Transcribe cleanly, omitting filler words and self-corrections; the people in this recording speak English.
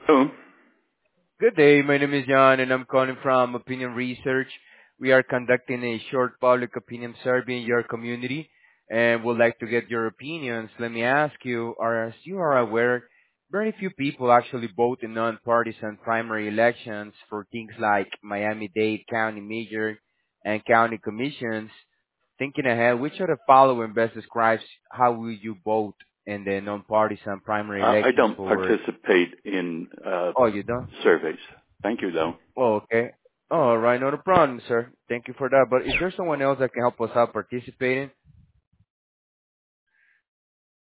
Oh, Good day. My name is John, and I'm calling from Opinion Research. We are conducting a short public opinion survey in your community and would like to get your opinions. Let me ask you, as you are aware, very few people actually vote in nonpartisan primary elections for things like Miami-Dade County Mayor and county commissions. Thinking ahead, which of the following best describes how will you vote in the nonpartisan primary I elections don't for... participate in Oh, you don't? surveys. Thank you, though. Oh, okay. All right, not a problem, sir. Thank you for that. But is there someone else that can help us out participating?